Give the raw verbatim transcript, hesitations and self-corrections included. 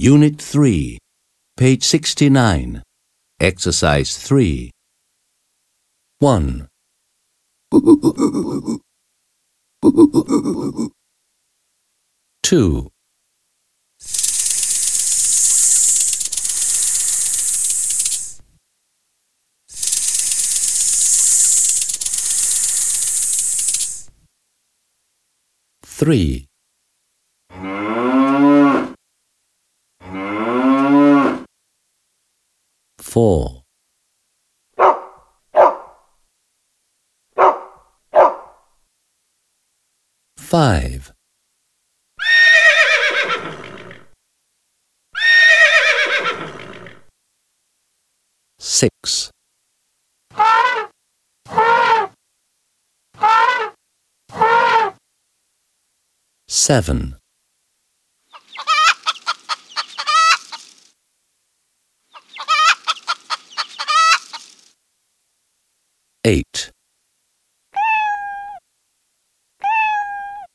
Unit three, page sixty-nine, Exercise three. one. two. three. four. five. six. seven. eight.